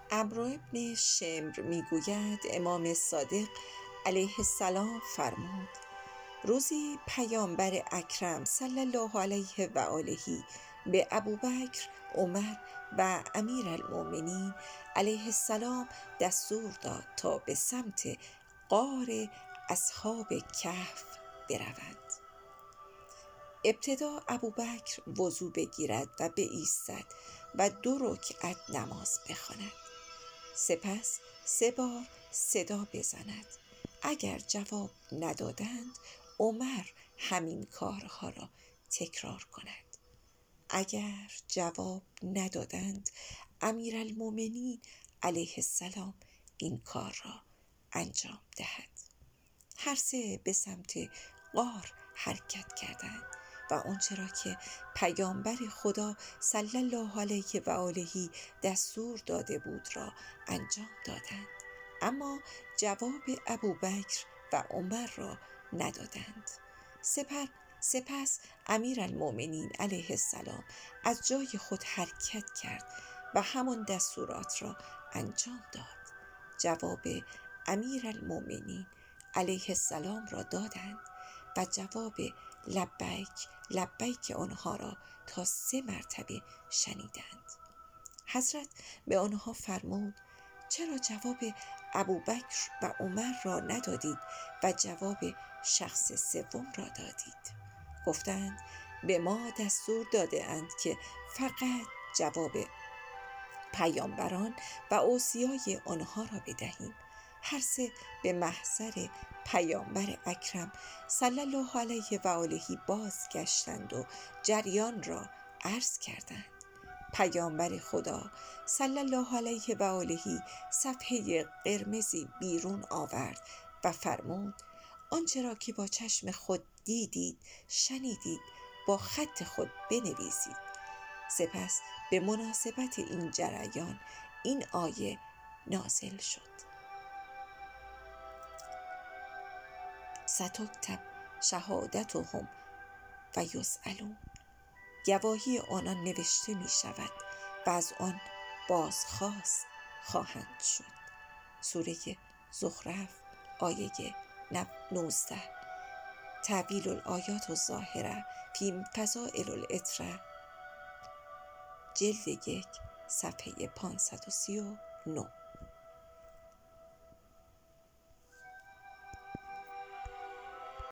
عمرو بن شمر میگوید امام صادق علیه السلام فرمود: روزی پیامبر اکرم صلی الله علیه و آله به ابوبکر، عمر و امیرالمؤمنین علیه السلام دستور داد تا به سمت غار اصحاب کهف بروند. ابتدا ابوبکر وضو بگیرد و بایستد و 2 رکعت نماز بخواند. سپس 3 بار صدا بزند. اگر جواب ندادند عمر همین کارها را تکرار کند. اگر جواب ندادند امیرالمؤمنین علیه السلام این کار را انجام دهد. هر 3 به سمت غار حرکت کردند و آنچه را که پیامبر خدا صلی الله علیه و آله دستور داده بود را انجام دادند، اما جواب ابوبکر و عمر را ندادند. سپس امیرالمؤمنین علیه السلام از جای خود حرکت کرد و همان دستورات را انجام داد. جواب امیرالمؤمنین علیه السلام را دادند و جواب لبیک لبیک آنها را تا 3 مرتبه شنیدند. حضرت به آنها فرمود: چرا جواب ابوبکر و عمر را ندادید و جواب شخص 3 را دادید؟ گفتند: به ما دستور داده اند که فقط جواب پیامبران و اوصیای آنها را بدهیم. هر 3 به محضر پیامبر اکرم صلی الله علیه و آله بازگشتند و جریان را عرض کردند. پیامبر خدا صلی الله علیه و آله صفحه قرمزی بیرون آورد و فرمود: آنچه را که با چشم خود دیدید شنیدید با خط خود بنویسید. سپس به مناسبت این جریان این آیه نازل شد: ستکتب شهادتهم و یسألون. گواهی آنان نوشته می شود و از آن بازخواست خواهند شد. سوره زخرف آیه 19. تعبیل الآیات الظاهره فی فضائل العطر، جلد 1 صفحه 539.